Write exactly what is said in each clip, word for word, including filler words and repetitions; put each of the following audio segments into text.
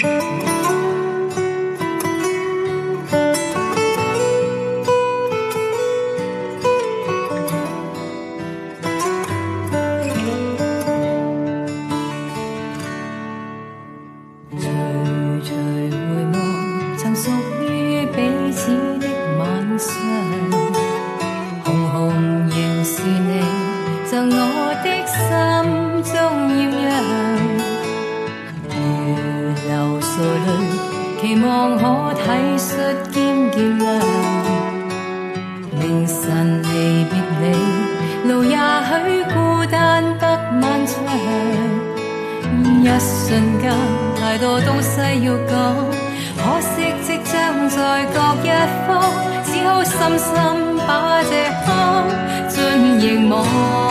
属於彼此的晚上，紅紅仍是你，像我的心中豔陽。如流垂淚，期望可體恤兼見諒。明晨離別你，路也許孤單得漫長。一瞬間，太多東西要講。可惜即將在各一方，只好深深把這刻進凝望。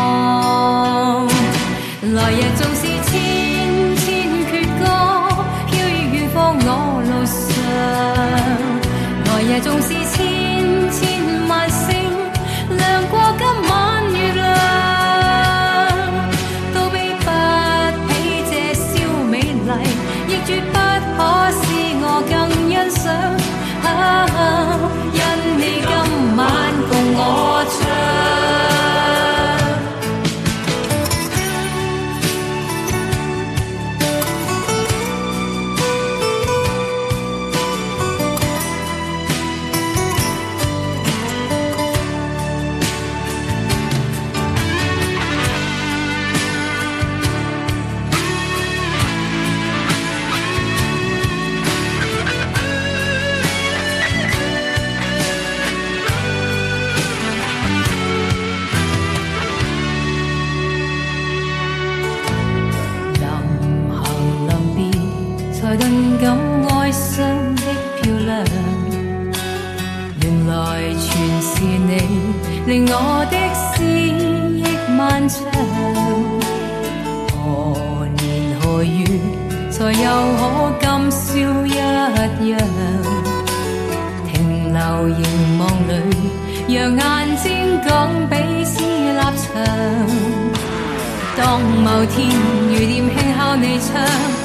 來日縱是千千闕歌，飄於遠方我路上。來日縱是千千萬星，亮過今晚月亮，都比不起這宵美麗，亦絕不可使我更欣賞，啊，因你今晚共我唱。才頓感哀傷的漂亮，原來全是你，令我的思憶漫長。何年何月，才又可今宵一樣？停留凝望裏，讓眼睛講彼此立場。當某天如念輕敲你窗，